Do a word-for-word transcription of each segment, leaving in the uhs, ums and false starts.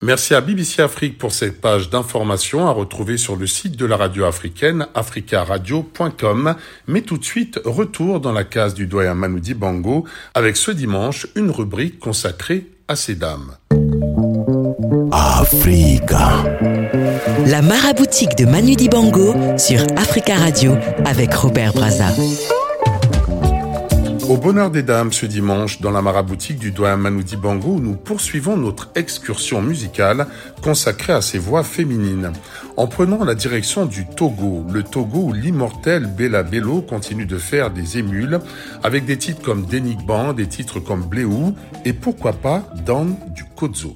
Merci à B B C Afrique pour cette page d'information à retrouver sur le site de la radio africaine, africa radio point com. Mais tout de suite, retour dans la case du doyen Manu Dibango avec ce dimanche une rubrique consacrée à ces dames. Africa. La maraboutique de Manu Dibango sur Africa Radio avec Robert Brazza. Au bonheur des dames ce dimanche, dans la maraboutique du doyen Manu Dibango, nous poursuivons notre excursion musicale consacrée à ces voix féminines. En prenant la direction du Togo, le Togo où l'immortel Bella Bello continue de faire des émules avec des titres comme Denigban, des titres comme Bléou et pourquoi pas Dan du Kodzo.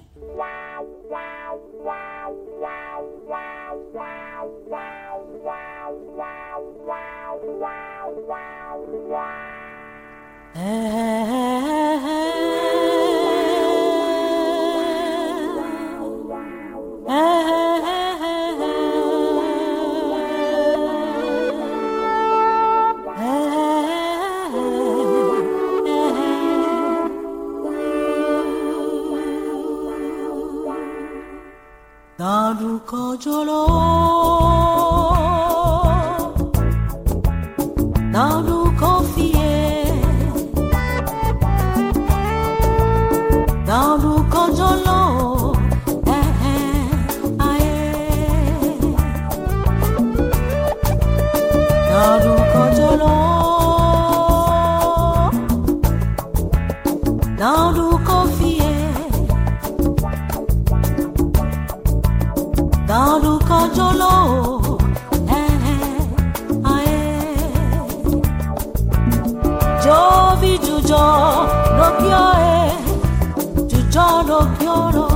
Daru kojolo, daru kofie, daru kojolo, eh eh aye, daru kojolo, daru kofie. Daru kojolo, eh eh aye. Jovi jujo no kyo eh, jujo no kyo no.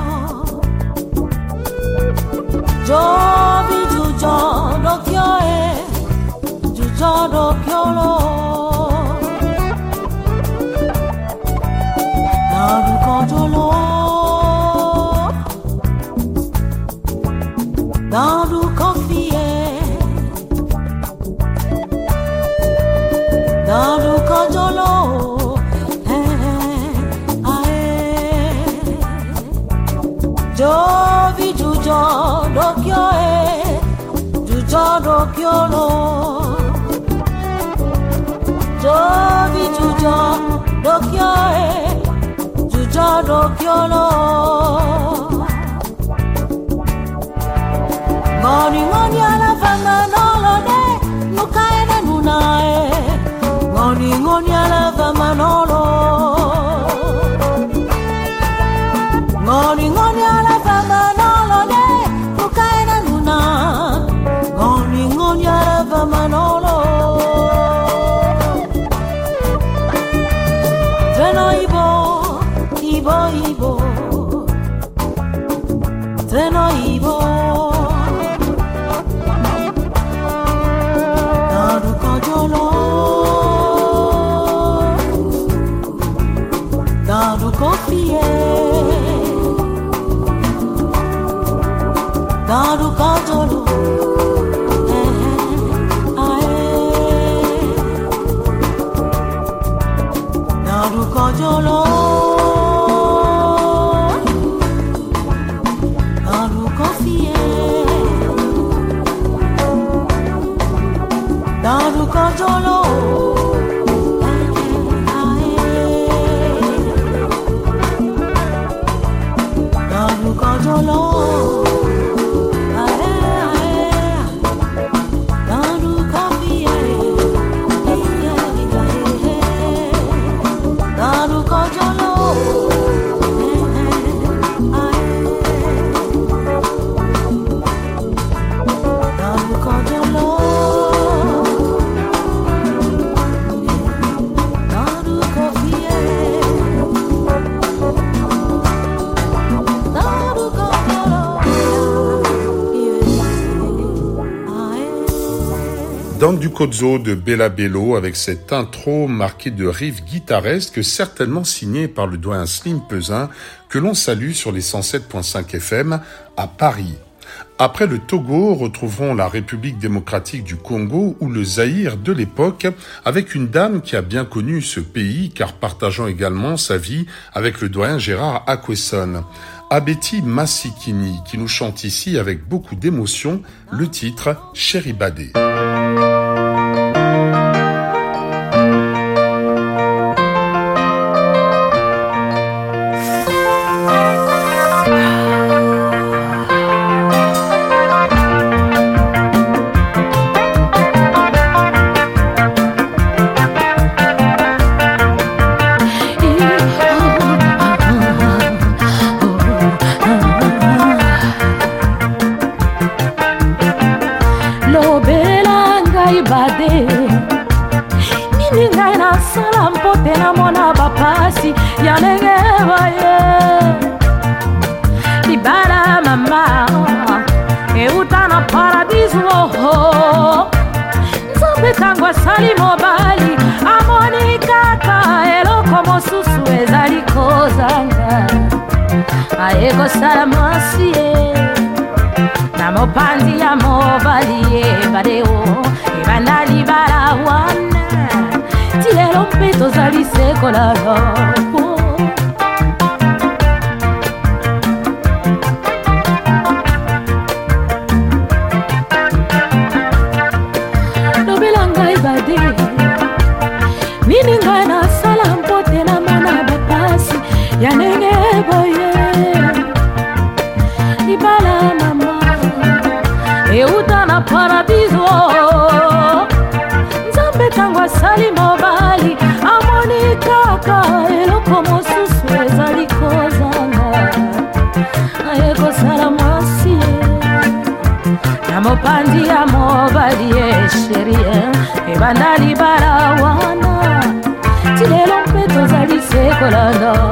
Jovi jujo no kyo eh, jujo no kyo no. Daru kojolo. Daru kofie, daru kojolo, eh ae. Jovi jujo do kyo eh, jujo do kyo lo. Jovi jujo do kyo eh, jujo do kyo lo. Ngoni ngoni ala fama nolo de nukaena nunae. Ngoni ngoni ala fama nolo. Ngoni ngoni ala fama nolo de nukaena nuna. Ngoni ngoni ala fama nolo. Treno ibo, ibo ibo. Treno ibo. Daru kofie, daru kojolo, eh ae. Daru kojolo, daru kofie, daru kojolo. Kojolo, ae ae, daru kofie, daru kojolo, daru kojolo, daru kofie. Dan du Kodzo de Bella Bello avec cette intro marquée de riffs guitaresques certainement signée par le doyen Slim Peuzin que l'on salue sur les cent sept virgule cinq F M à Paris. Après le Togo, retrouverons la République démocratique du Congo ou le Zaïre de l'époque avec une dame qui a bien connu ce pays car partageant également sa vie avec le doyen Gérard Akwesson. Abeti Massikini qui nous chante ici avec beaucoup d'émotion le titre Chéri Badé. Sali mobali amoni kaka eloko mosusu ezali kozanga ayeko sala mwasi na mopandi ya mobali ebadeo ebanda libala wana ti lelo mpe tozali sekolalo ya nenge boye libala mama euta na paradiso nzambe tango asali mobali amoni kaka eloko mosusu ezali kozanga ayekosala mwasi na mopandi ya mobali esherie ebanda libala wana ti lelo mpe tozali sekolanda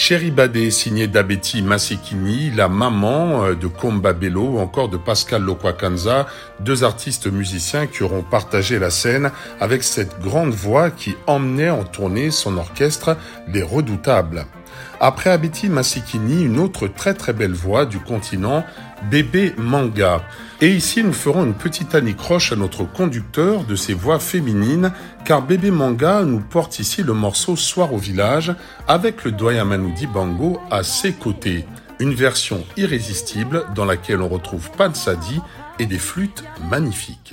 Chéri Badé, signé d'Abeti Masekini, la maman de Komba Bello ou encore de Pascal Lokwakanza, deux artistes musiciens qui auront partagé la scène avec cette grande voix qui emmenait en tournée son orchestre Les Redoutables. Après Abeti Masekini, une autre très très belle voix du continent, Bébé Manga. Et ici, nous ferons une petite anicroche à notre conducteur de ces voix féminines, car Bébé Manga nous porte ici le morceau Soir au village, avec le doyen Manu Dibango à ses côtés. Une version irrésistible dans laquelle on retrouve Pansadi et des flûtes magnifiques.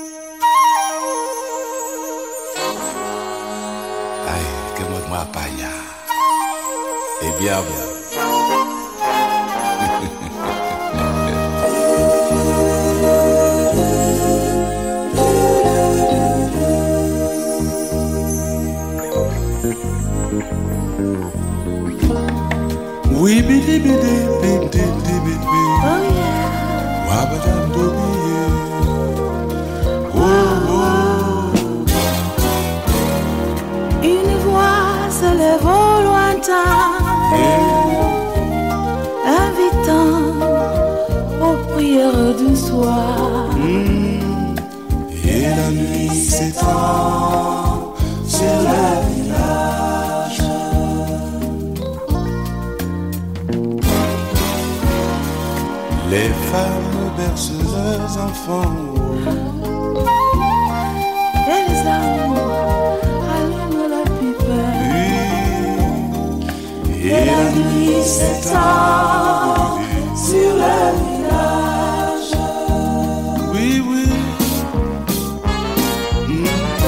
Aïe, que moi moi païa. Eh bien, bien. Oui, bidi bidi bidi bidi bidi. Oh yeah. Wabadam dobiye. Oh oh. Une voix se lève au lointain, invitant aux prières du soir. Mm. Et la nuit s'étend sur le village. Les femmes bercent leurs enfants. Et les hommes allument la pipe. Oui. Et la nuit s'étend sur le village. Oui, oui. Mm.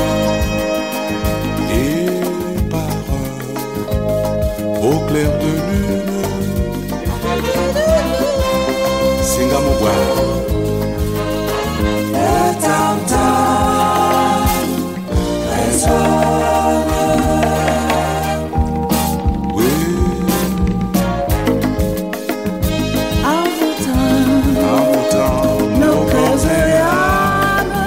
Et par au clair de lune, Singamobwa. Le tam-tam résonne. Oui. Envoûtant Envoûtant nos cœurs et âmes.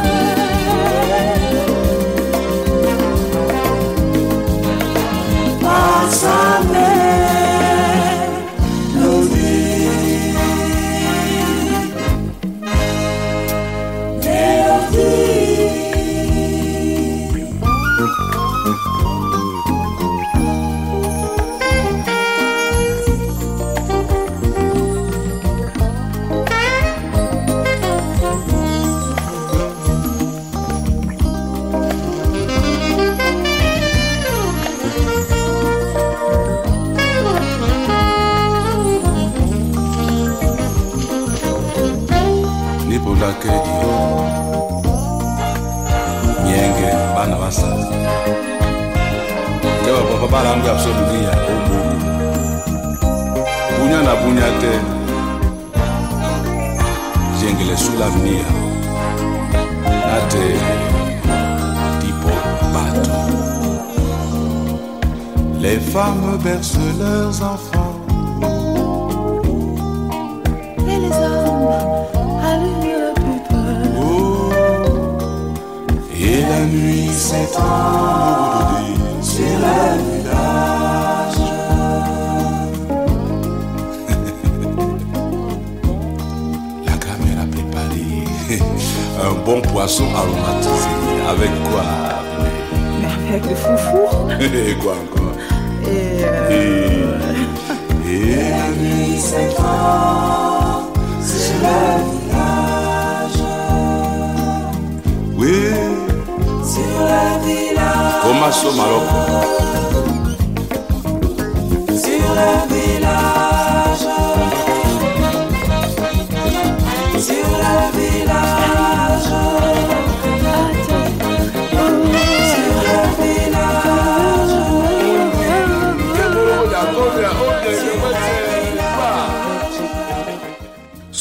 Par sa main, nos vies. Nyenge bana basazi. Njengoba papa balangu absolutia obuku. Bunya na bunya te. Jengele sous l'avenir. Nate tipo bateau. Les femmes bercent leurs enfants. Et les hommes allument le pipe. Oh. Et la nuit s'étend sur le village. La caméra préparée. Un bon poisson aromatisé. Avec quoi? Avec le foufou. Et quoi encore? Et, euh... Et, et la nuit s'étend sur le village. Oui. sur le village. Comment ça, Maroc? Sur le village. Sur le village. Sur le village.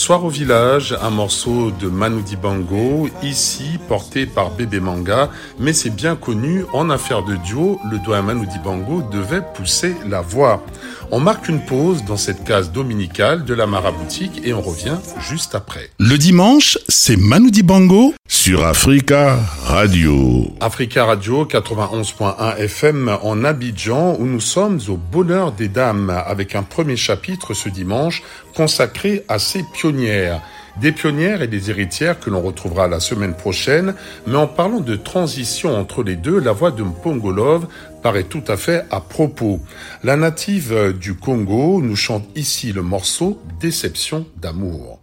Soir au village, un morceau de Manu Dibango, ici porté par Bébé Manga, mais c'est bien connu, en affaire de duo, le doyen Manu Dibango devait pousser la voix. On marque une pause dans cette case dominicale de la Maraboutique et on revient juste après. Le dimanche, c'est Manu Dibango sur Africa Radio. Africa Radio quatre-vingt-onze point un F M en Abidjan où nous sommes au bonheur des dames avec un premier chapitre ce dimanche consacré à ces pionnières. Des pionnières et des héritières que l'on retrouvera la semaine prochaine, mais en parlant de transition entre les deux, la voix de Mpongo Love paraît tout à fait à propos. La native du Congo nous chante ici le morceau Déception d'amour.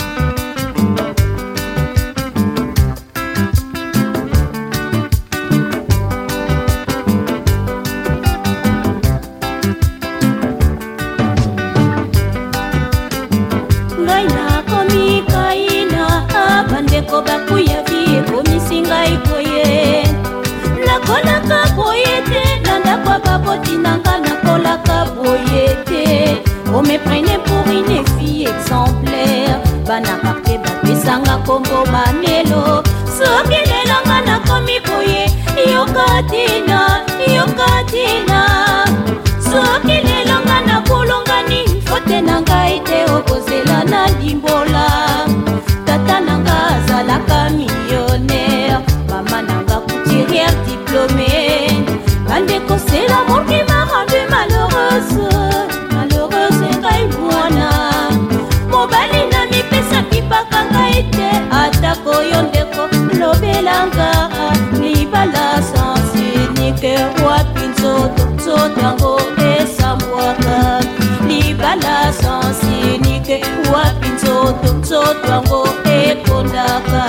Ko bakuya vie komisinga ipoye la kola ka boyete nanda kwa baboti nanga na kola ka boyete on me prenait pour une fille exemplaire bana kapte bapesanga kombo mamelo soki lelanga na komi boye yokatina yokatina soki lelanga na kolongani fote nanga ite okozela na limbola tata nanga azalaka millionnaire mama nanga couturière diplômée bandeko c'est l'amour qui m'a rendue malheureuse malheureuse ngai mwana mobali na mipesaki mpaka ngai te atako yo ndeko lobelanga libala sans unique wapi nzoto nzoto yango esambwaka libala sans unique wapi nzoto nzoto yango ekondaka.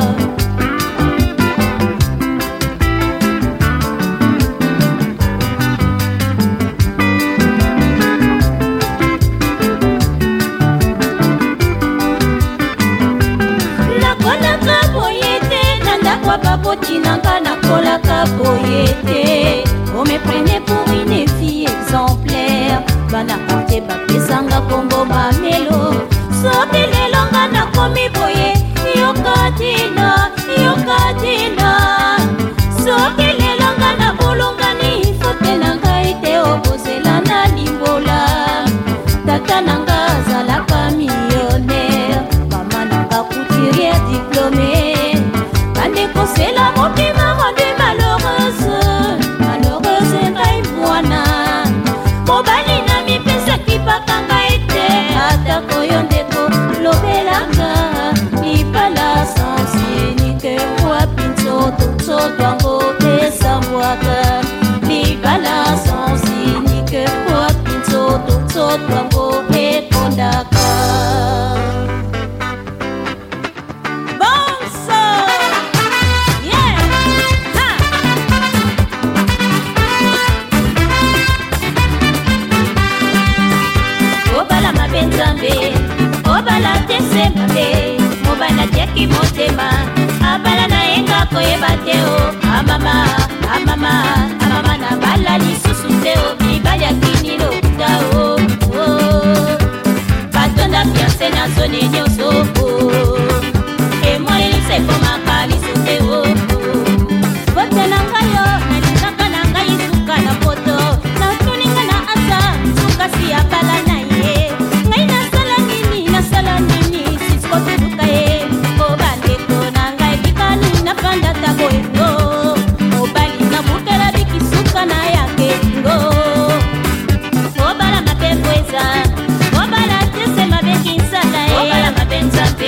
Nakolaka boyete nandakwa baboti nanga nakolaka boyete on me prenait pour une fille exemplaire bana karte bapesanga kombo mamelo soki lelonga nakomi boye yokatina yokatina soki lelonga na bolongani fote na ngai te okozela na limbola tata nanga azalaka millionnaire mama nanga couturière diplômée bandeko c'est l'amour qui m'a rendue malheureuse malheureuse ngai mwana mobali na mipesaki mpaka ngai te atako yo ndeko lobelanga libala sans unique wapi nzoto nzoto yango esambwaka libala sans unique wapi nzoto nzoto yango ekondaka. Obala tese mabe mobala tiaki motema abala na enga koyeba teo amama amama amama na bala lisusu teo bibali ya kinilo kutao batonda fiance na zone nyonso emoi lisefomaka lisu teo vote na ngayo nalingaka na ngai suka na poto natuninga na asa suka si abala na ye ngai nasala nini nasala nini sisikotubuka ye obandeko na ngai bikani na fanda taboengo obali na bukela bikisuka na yake ngo obala mapembo eza obala tese mabekinsala ye obala mabenza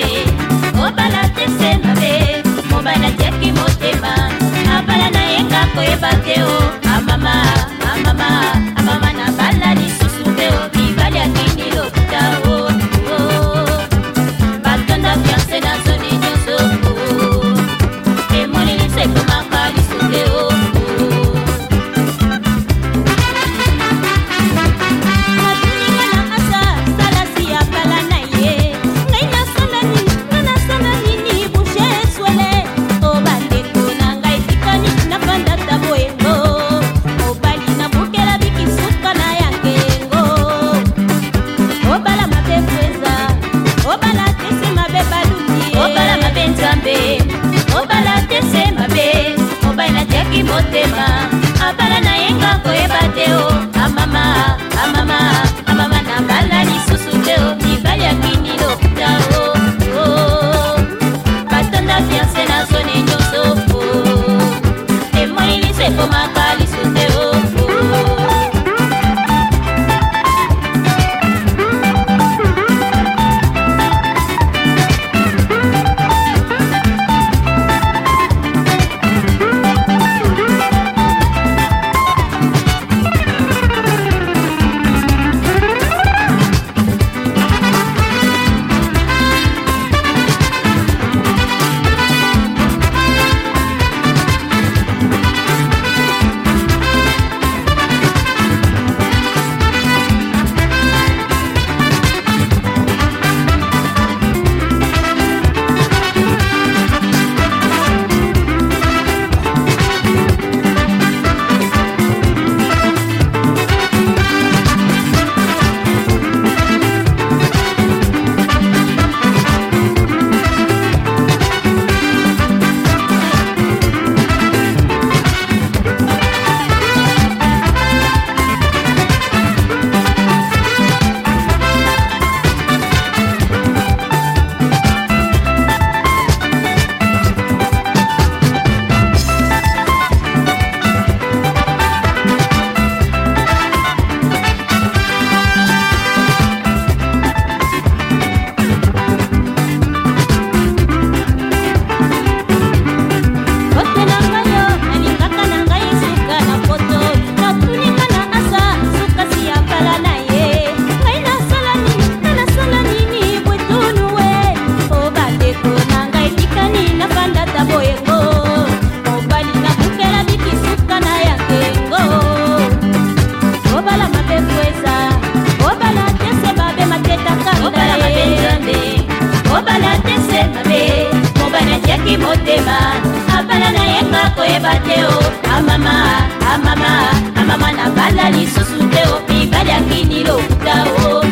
motema abala na yenga koyeba te o amama amama amama na bala lisusu te o mibali akini lokuta o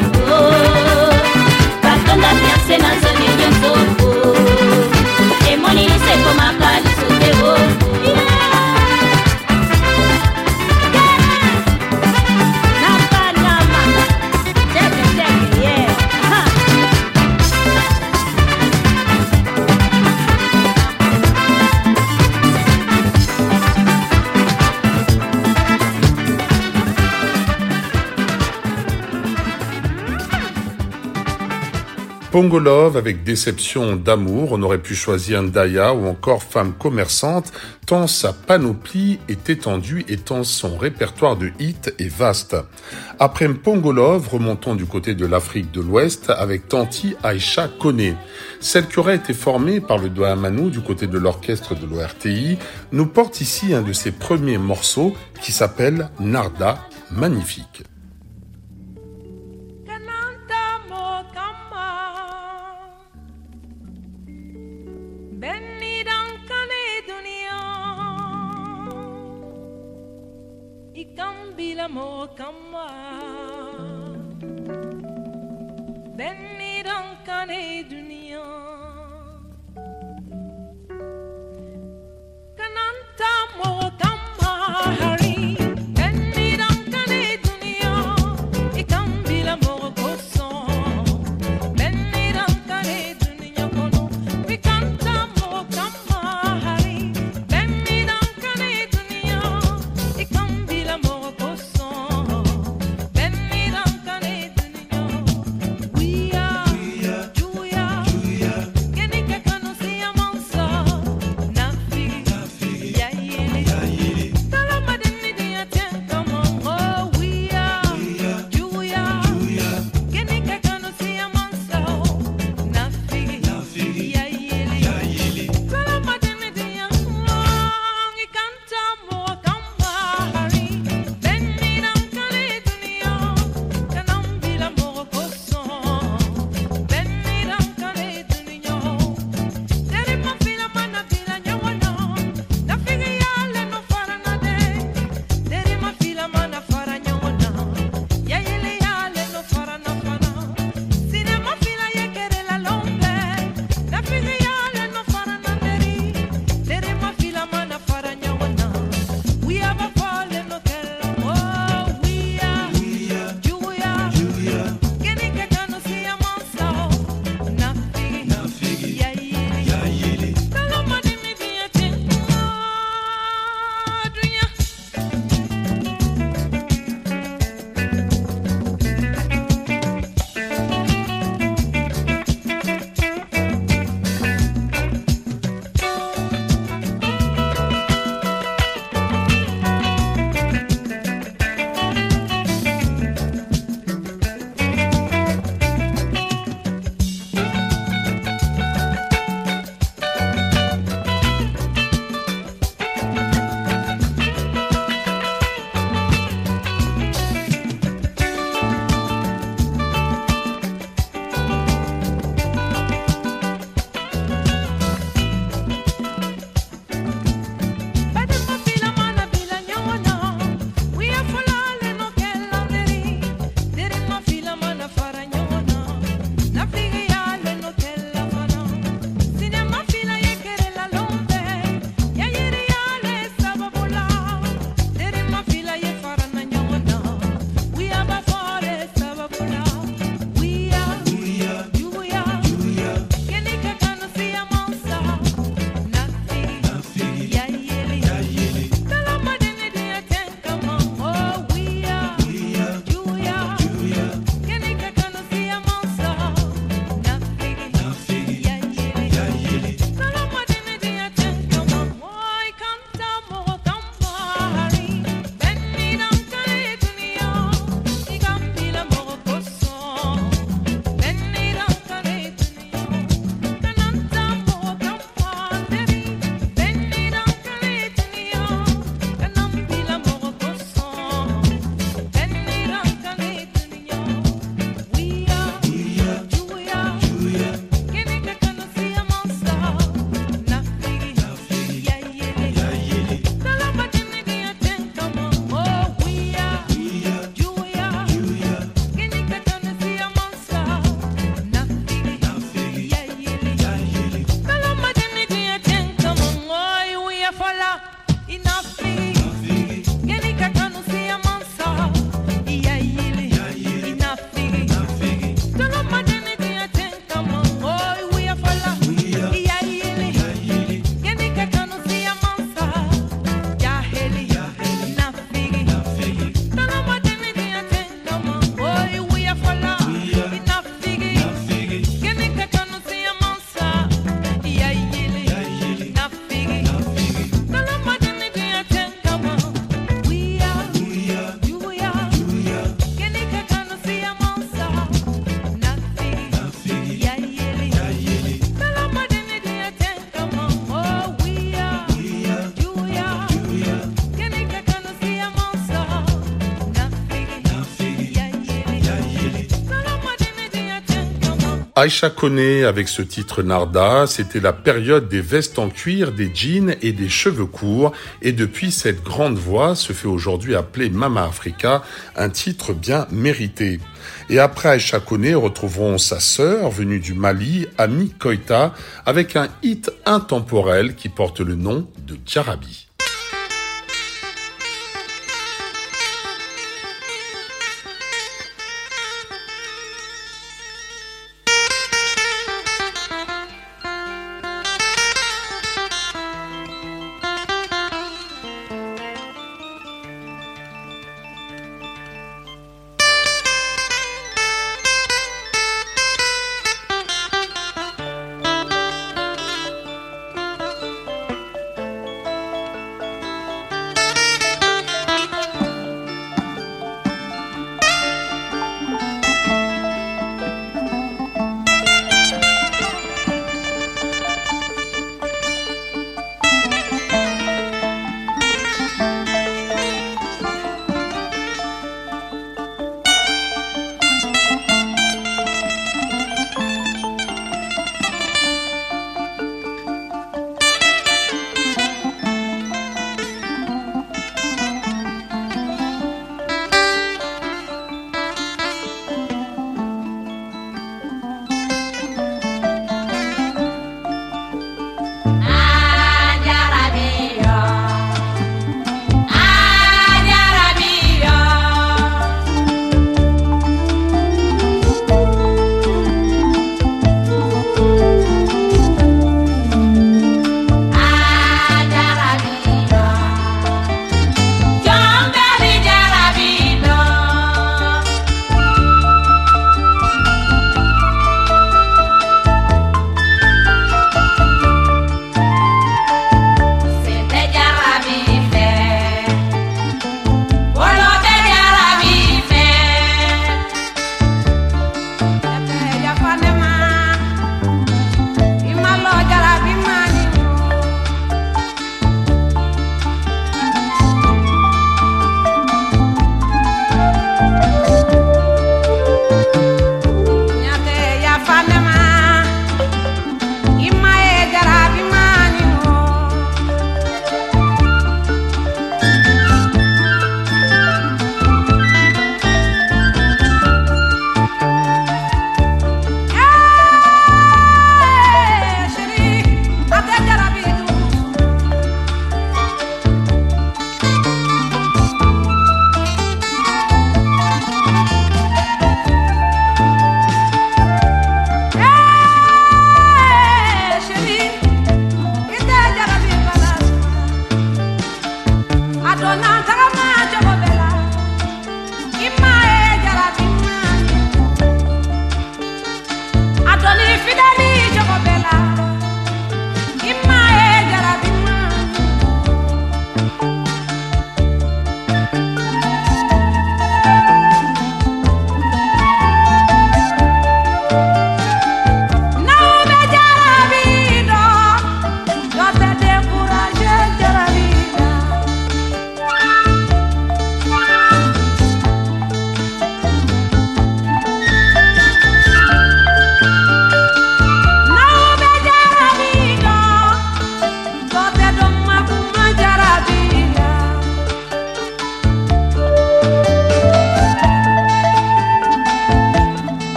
batonda fiance na zone nyonso emoni lisekomaka liso te o Pongo Love avec Déception d'amour, on aurait pu choisir Ndaya ou encore Femme commerçante, tant sa panoplie est étendue et tant son répertoire de hits est vaste. Après Pongo Love, remontons du côté de l'Afrique de l'Ouest avec Tanti Aïcha Koné. Celle qui aurait été formée par le Doyen Manu du côté de l'orchestre de l'O R T I nous porte ici un de ses premiers morceaux qui s'appelle Narda Magnifique. Bila mo kama benni dankane dunia kananta mo kama hari benni dankane dunia ikam bila mo koso benni dankane dunia kono ikanta mo kama hari benni dankane dunia ikam bila mo Juya, Juya, Aïcha Koné avec ce titre Narda, c'était la période des vestes en cuir, des jeans et des cheveux courts. Et depuis, cette grande voix se fait aujourd'hui appeler Mama Africa, un titre bien mérité. Et après Aïcha Koné, retrouverons sa sœur venue du Mali, Ami Koïta, avec un hit intemporel qui porte le nom de Djarabi.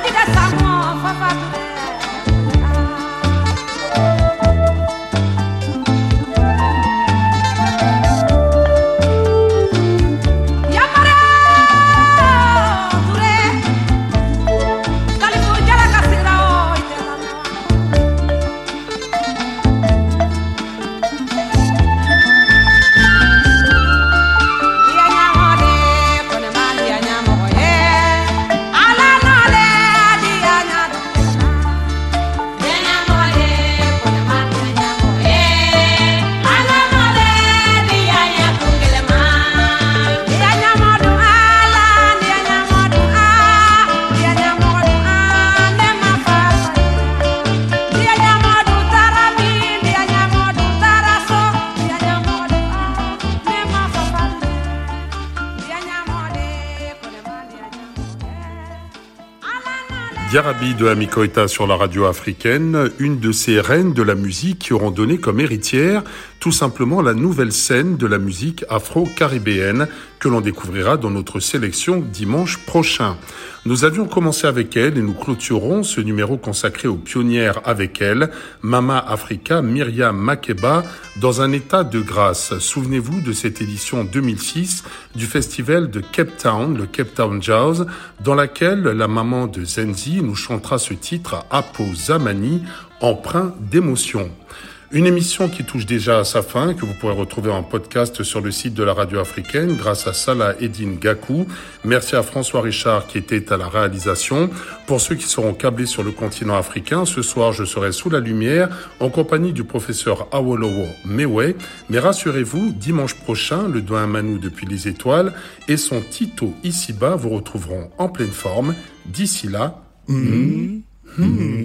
Diarabi de Ami Koïta sur la radio africaine, une de ces reines de la musique qui auront donné comme héritière tout simplement la nouvelle scène de la musique afro-caribéenne que l'on découvrira dans notre sélection dimanche prochain. Nous avions commencé avec elle et nous clôturons ce numéro consacré aux pionnières avec elle, Mama Africa Miriam Makeba, dans un état de grâce. Souvenez-vous de cette édition deux mille six du festival de Cape Town, le Cape Town Jazz, dans laquelle la maman de Zenzi nous chantera ce titre Apo Zamani, empreint d'émotion. Une émission qui touche déjà à sa fin, que vous pourrez retrouver en podcast sur le site de la radio africaine grâce à Salah Eddine Gakou. Merci à François Richard qui était à la réalisation. Pour ceux qui seront câblés sur le continent africain, ce soir je serai sous la lumière en compagnie du professeur Awolowo Mewe. Mais rassurez-vous, dimanche prochain, le doyen Manou depuis les étoiles et son Tito ici-bas vous retrouveront en pleine forme. D'ici là, mmh. Mmh.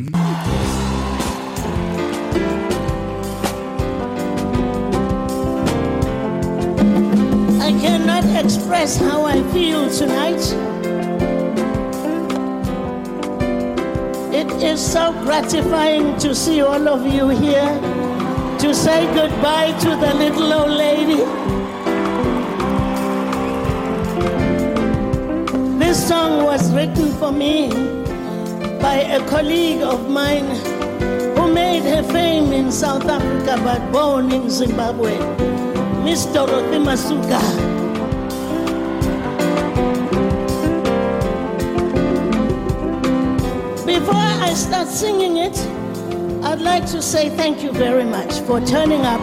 I cannot express how I feel tonight. It is so gratifying to see all of you here, to say goodbye to the little old lady. This song was written for me by a colleague of mine who made her fame in South Africa but born in Zimbabwe, Miss Dorothy Masuka. Before I start singing it, I'd like to say thank you very much for turning up.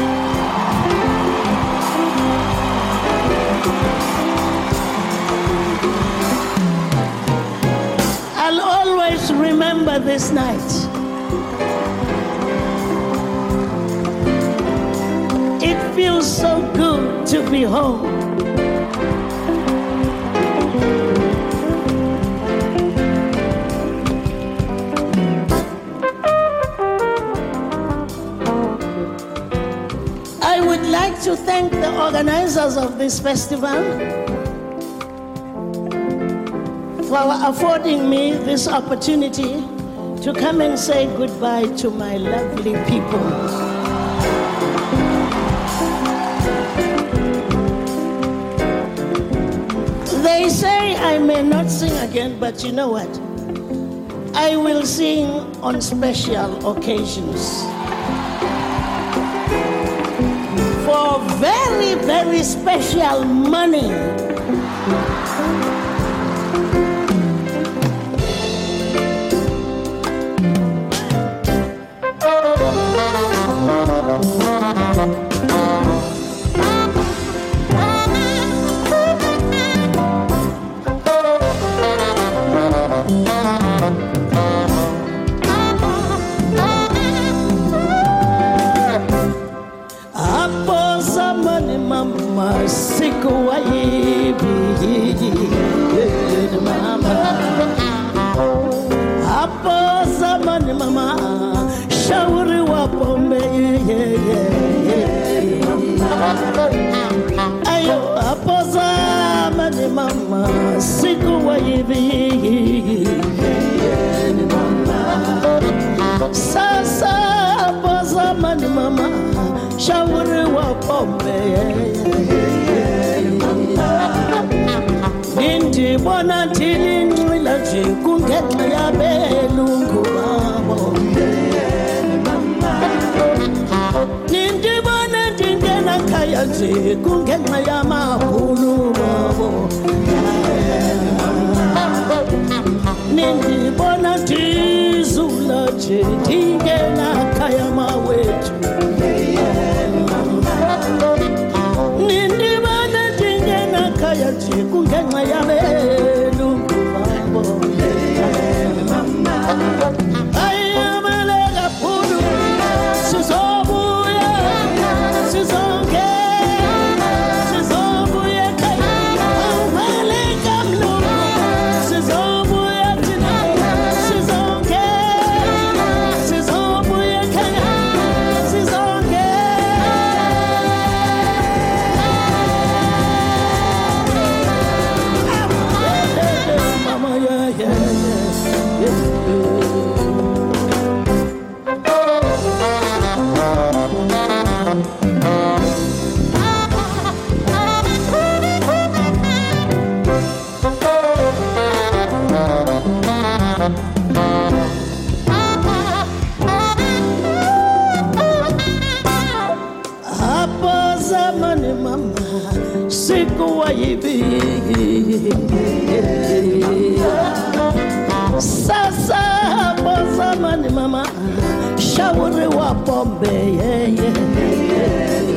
I'll always remember this night. It feels so good to be home. I would like to thank the organizers of this festival for affording me this opportunity to come and say goodbye to my lovely people. They say I may not sing again, but you know what? I will sing on special occasions. For very, very special money. nje kungenxa yabelungu babo. Nindibona ndingena khaya nje kungenxa yamabhulu babo. Nindibona ndizula nje ndingena khaya mawethu. Nindibona ndingena khaya nje kungenxa yabelungu babo. Ayamaleka phulu sizobuya sizonke sizobuya ekhaya. Ayamaleka mlungu sizobuya thina sizonke sizobuya ekhaya sizonke. Mama yeah yeah yeah yeah. Hapo zamani mama sikuwa hivi. Sasa hapo zamani mama shauri wa pombe yeah, yeah.